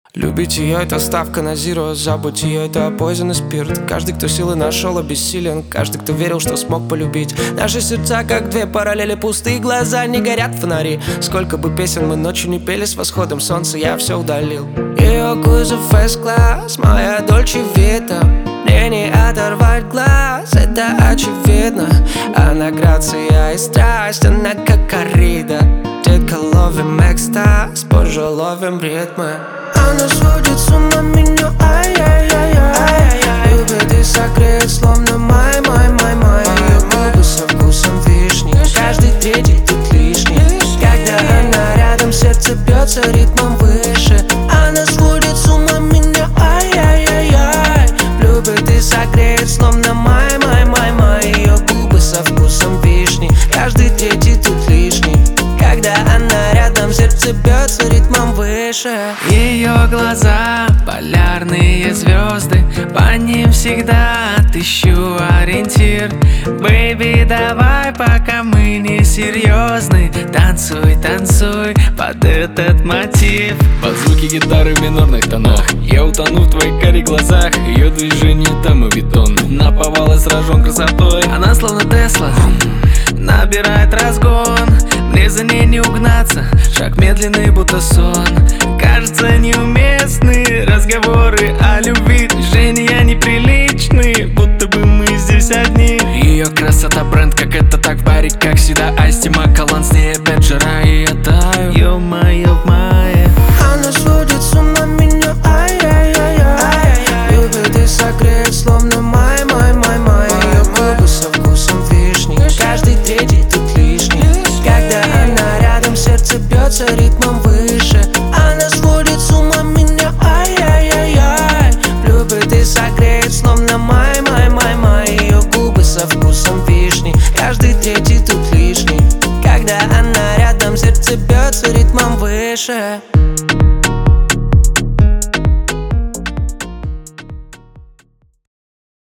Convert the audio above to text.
Любить ее — это ставка на зиро, забудь ее — это poison и спирт. Каждый, кто силы нашел, обессилен. Каждый, кто верил, что смог полюбить. Наши сердца, как две параллели, пустые глаза, не горят фонари. Сколько бы песен мы ночью не пели, с восходом солнца я все удалил. Ее кузов S-класс, моя Дольче Вита. Мне не оторвать глаз, это очевидно. Она грация и страсть, она как коррида. Детка, ловим экстаз, позже ловим ритмы. Она сводит с ума меня, ай-яй-яй-яй. Любит и согреет, словно май. Ее губы со вкусом вишни. Каждый третий тут лишний. Когда она рядом, сердце бьется ритмом выше. Она сводит с ума меня, ай-яй-яй-яй. Любит и согреет, словно май. Ее губы со вкусом вишни. Каждый третий тут лишний. Когда она рядом, сердце бьется ритмом выше. Ее глаза — полярные звезды, по ним всегда отыщу ориентир. Бэйби, давай, пока мы не серьезны, танцуй, танцуй под этот мотив. Под звуки гитары в минорных тонах я утону в твоих карих глазах. Ее движение там и бетон, наповал и сражен красотой. Она словно Тесла, набирает разгон. Мне за ней не угнаться, шаг медленный, будто сон. Кажется, неуместны разговоры о любви. Движения неприличные, будто бы мы здесь одни. Ее красота бренд, как это так в баре, как всегда. Асти Макалан, с ней опять жара, и я таю. Ё-моё, в мае. Она сводит с ума меня, ай-яй-яй-яй. Любит и согреет, словно май. Ее губы со вкусом вишни. Каждый третий тут лишний. Когда она рядом, сердце бьется ритмом выше. Она сводит с ума меня, ай-яй-яй-яй. Любит и согреет, словно май. Ее губы со вкусом вишни. Каждый третий тут лишний. Когда она рядом, сердце бьется ритмом выше.